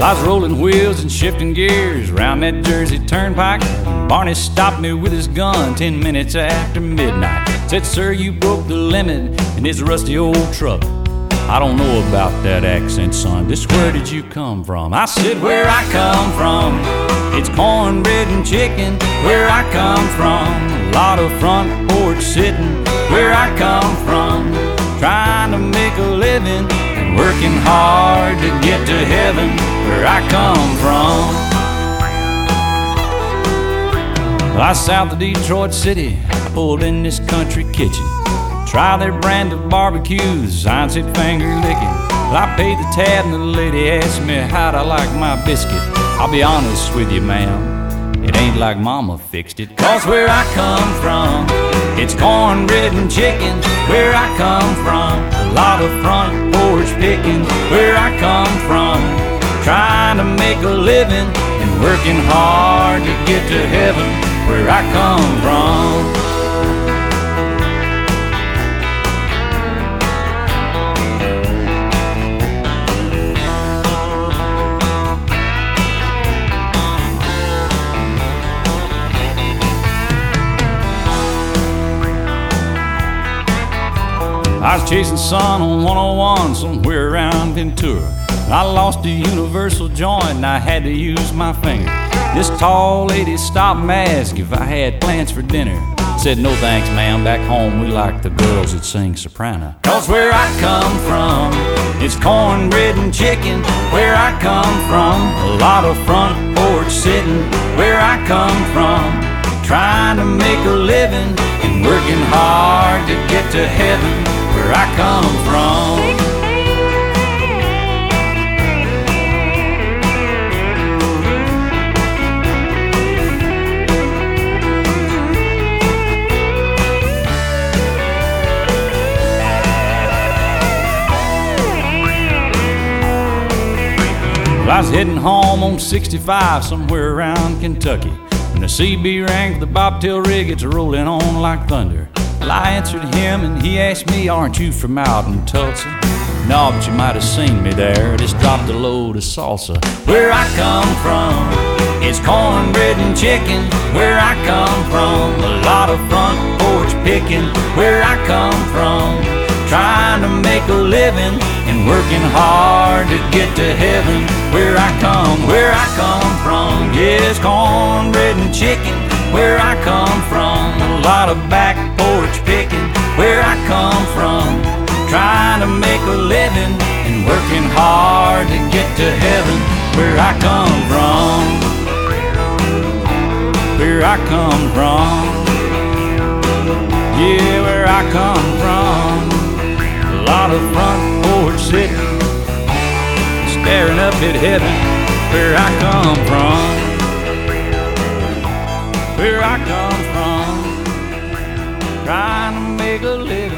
I was rolling wheels and shifting gears around that Jersey turnpike. Barney stopped me with his gun 10 minutes after midnight. Said, "Sir, you broke the limit in this rusty old truck." "I don't know about that accent, son. Just where did you come from?" I said, "Where I come from, it's cornbread and chicken. Where I come from, a lot of front porch sitting. Where I come from, trying to make a living and working hard to get to heaven. Where I come from." Well, I was south of Detroit City. I pulled in this country kitchen. Try their brand of barbecues, sign said finger licking. Well, I paid the tab and the lady asked me how'd I like my biscuit. "I'll be honest with you, ma'am, it ain't like mama fixed it." 'Cause where I come from, it's cornbread and chicken. Where I come from, a lot of front porch picking. Where I come from, trying to make a living and working hard to get to heaven. Where I come from. I was chasing sun on 101 somewhere around Ventura. I lost a universal joint and I had to use my finger. This tall lady stopped and asked if I had plans for dinner. Said, "No thanks, ma'am, back home we like the girls that sing soprano." 'Cause where I come from, it's cornbread and chicken. Where I come from, a lot of front porch sitting. Where I come from, trying to make a living and working hard to get to heaven. Where I come from. I was heading home on 65 somewhere around Kentucky when the CB rang for the bobtail rig. It's rolling on like thunder. Well, I answered him and he asked me, "Aren't you from out in Tulsa?" "No, but you might have seen me there. Just dropped a load of salsa." Where I come from, it's cornbread and chicken. Where I come from, a lot of front porch picking. Where I come from, trying to make a living and working hard to get to heaven. Where I come from, yes, cornbread and chicken. Where I come from, a lot of back porch picking. Where I come from, trying to make a living and working hard to get to heaven. Where I come from, where I come from, yeah, where I come from, a lot of front porch sitting, staring up at heaven. Where I come from, where I come from, trying to make a living.